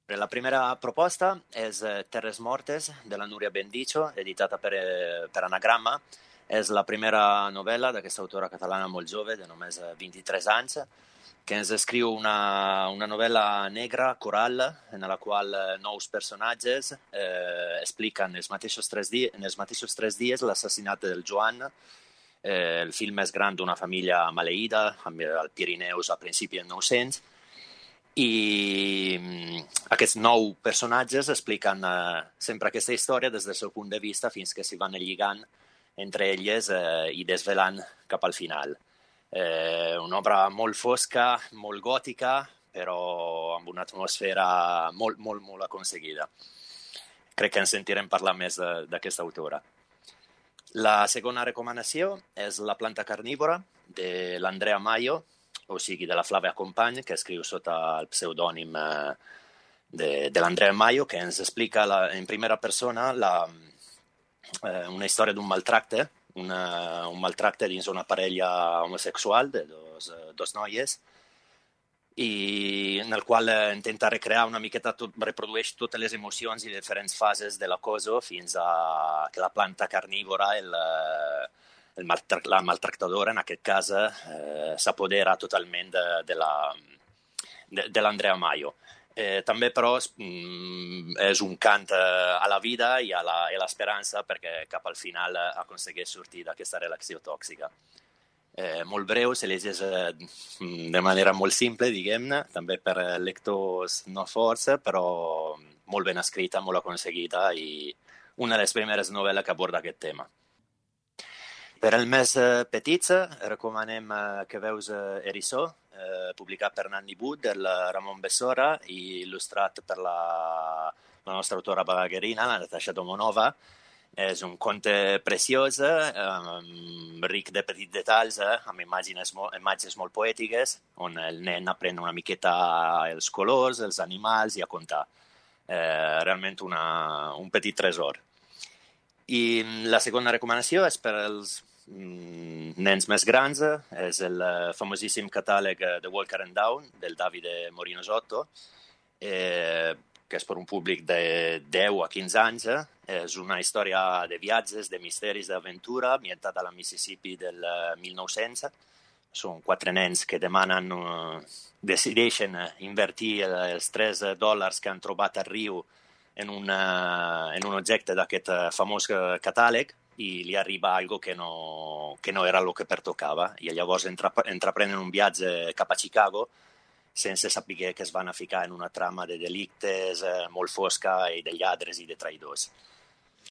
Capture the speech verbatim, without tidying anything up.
La primera proposta és Terres Mortes, de la Núria Bendicho, editata per, per Anagramma. És la primera novel·la d'aquesta autora catalana molt jove, de només vint-i-tres anys, que ens escriu una, una novel·la negra, coral, en la qual nous personatges eh, expliquen els mateixos tres dies, en els mateixos tres dies l'assassinat del Joan, eh, el fill més gran d'una família maleïda, al Pirineus a principi del nou-cents, i aquests nou personatges expliquen eh, sempre aquesta història des del seu punt de vista fins que s'hi van lligant entre elles eh, i desvelant cap al final. Eh, una obra molt fosca, molt gòtica, però amb una atmosfera molt, molt, molt aconseguida. Crec que ens sentirem parlar més d'aquesta autora. La segona recomanació és La planta carnívora, de l'Andrea Maio, o sigui, de la Flavia Company, que escriu sota el pseudònim de, de l'Andrea Maio, que ens explica la, en primera persona la, eh, una història d'un maltracte, una, un maltracte dins una parella homosexual de dos, dos noies, i en el qual intenta recrear una miqueta, tot, reprodueix totes les emocions i diferents fases de l'acoso fins a que la planta carnívora, el, el maltra- la maltractadora, en aquest cas, eh, s'apodera totalment de, de, la, de, de l'Andrea Maio. Eh, també, però, és un cant a la vida i a l'esperança perquè cap al final aconsegueix sortir d'aquesta relació tòxica. Eh, molt breu, se llegeix eh, de manera molt simple, diguem-ne, també per lectors no força, però molt ben escrita, molt aconseguida i una de les primeres novel·les que aborda aquest tema. Per als més eh, petits, recomanem eh, que veus eh, Eriçó, eh, publicat per Nanny Wood, del Ramon Bessora i il·lustrat per la, la nostra autora balaguerina, la Natasha Domonova. És un conte preciós, eh, ric de petits detalls, eh, amb imatges, imatges molt poètiques, on el nen aprèn una miqueta els colors, els animals i a contar. Eh, realment una, un petit tresor. I la segona recomanació és per als mm, nens més grans, és el famosíssim catàleg The Walker and Down, del Davide Morino Sotto, eh, que és per un públic de deu a quinze anys. Eh? És una història de viatges, de misteris, d'aventura, ambientada a la Mississippi del mil nou-cents. Són quatre nens que demanen, uh, decideixen invertir els tres dòlars que han trobat al riu en, una, en un objecte d'aquest famós catàleg i li arriba algo que no, que no era el que pertocava. I llavors entreprenen un viatge cap a Chicago sense saber que es van a ficar en una trama de delictes eh, molt fosca i de lladres i de traïdors.